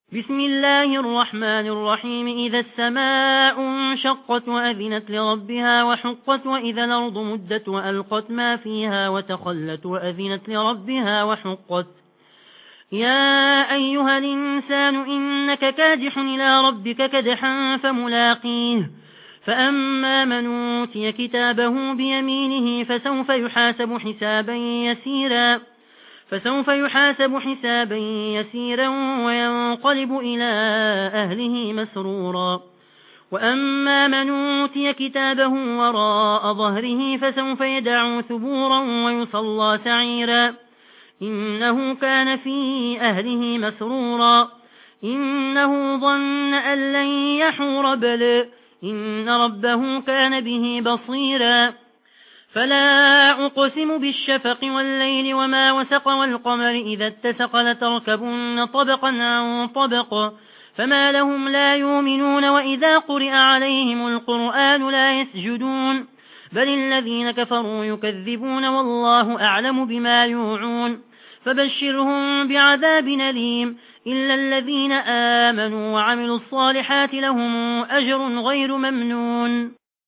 بسم الله الرحمن الرحيم. إذا السماء انشقت وأذنت لربها وحقت وإذا الأرض مدت وألقت ما فيها وتخلت وأذنت لربها وحقت. يا أيها الإنسان إنك كادح إلى ربك كدحا فملاقيه. فأما من أوتي كتابه بيمينه فسوف يحاسب حسابا يسيرا وينقلب إلى أهله مسرورا. وأما من أوتي كتابه وراء ظهره فسوف يدعو ثبورا ويصلى سعيرا. إنه كان في أهله مسرورا. إنه ظن أن لن يحور بل إن ربه كان به بصيرا. فلا أقسم بالشفق والليل وما وسق والقمر إذا اتسق لتركبن طبقا عن طبق فما لهم لا يؤمنون وإذا قرئ عليهم القرآن لا يسجدون بل الذين كفروا يكذبون والله أعلم بما يوعون. فبشرهم بعذاب أليم إلا الذين آمنوا وعملوا الصالحات لهم أجر غير ممنون.